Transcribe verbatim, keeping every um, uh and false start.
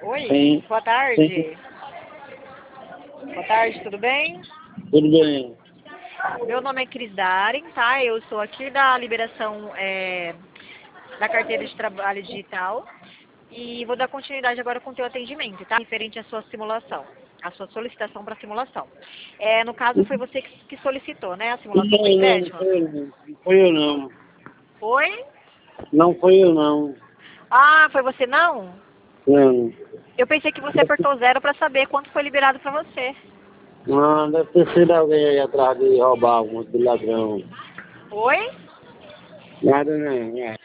Oi, Sim. boa tarde. Sim. Boa tarde, tudo bem? Tudo bem. Meu nome é Cris Daren, tá? Eu sou aqui da liberação é, da carteira de trabalho digital e vou dar continuidade agora com o teu atendimento, tá? Referente à sua simulação, a sua solicitação para simulação. É, no caso, foi você que que solicitou, né, a simulação Não, do não, não empréstimo? foi eu não. Não foi eu não. Foi? Não foi eu não. Ah, foi você não? Não. Eu pensei que você apertou zero para saber quanto foi liberado para você. Não, deve ter sido alguém aí atrás de roubar alguma de ladrão. Oi? Nada não, é.